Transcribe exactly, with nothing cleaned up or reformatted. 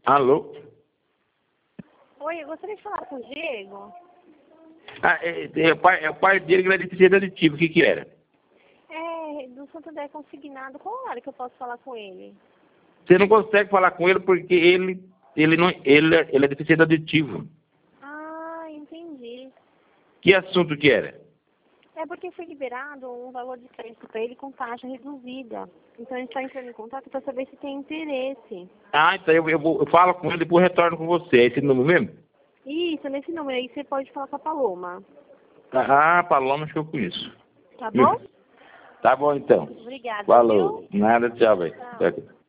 Alô? Oi, eu gostaria de falar com o Diego. Ah, é, é, o pai, é o pai dele que era deficiente aditivo. O que que era? É, do Santander Consignado. Qual hora que eu posso falar com ele? Você não consegue falar com ele porque ele, ele, não, ele, é- ele é deficiente aditivo. Ah, entendi. Que assunto que era? É porque foi liberado um valor de crédito para ele com taxa reduzida. Então a gente está entrando em contato para saber se tem interesse. Ah, então eu, eu, vou, eu falo com ele e depois retorno com você. É esse número mesmo? Isso, nesse número aí você pode falar com a Paloma. Ah, Paloma, acho que eu conheço. Tá bom? Tá bom, então. Obrigada, Falou. viu? Nada, tchau, velho. Tchau. Tchau.